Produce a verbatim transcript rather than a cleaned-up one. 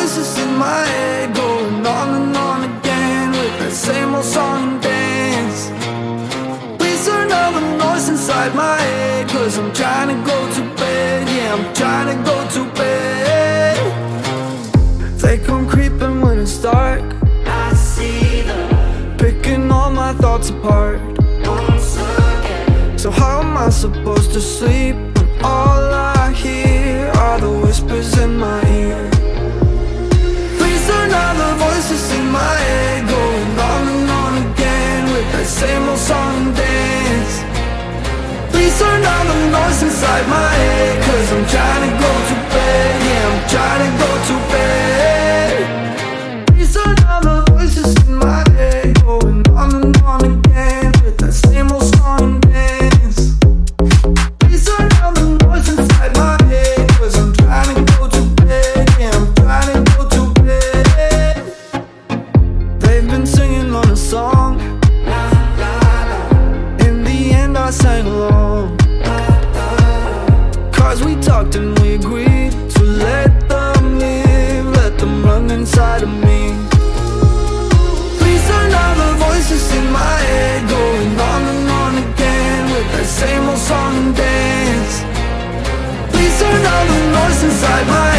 voices in my head going on and on again with that same old song and dance. Please turn down the noise inside my head, cause I'm trying to go to bed. Yeah, I'm trying to go to bed. They come creeping when it's dark. I see them picking all my thoughts apart once again. So how am I supposed to sleep when all I hear are the whispers in my ear? Please turn down the voices in my head going on and on again with that same old song and dance. Please turn down the noise inside my head, cause I'm trying to go to bed. Yeah, I'm trying to go to bed. Please turn down the voices in my head going on and on again with that same old song and dance. Please turn down the noise inside my head, cause I'm trying to go to bed. Yeah, I'm trying to go to bed. They've been singing on a song. In the end I sang along, cause we talked and we agreed to let them live, let them run inside of me. Please turn down the voices in my head going on and on again with that same old song and dance. Please turn down the noise inside my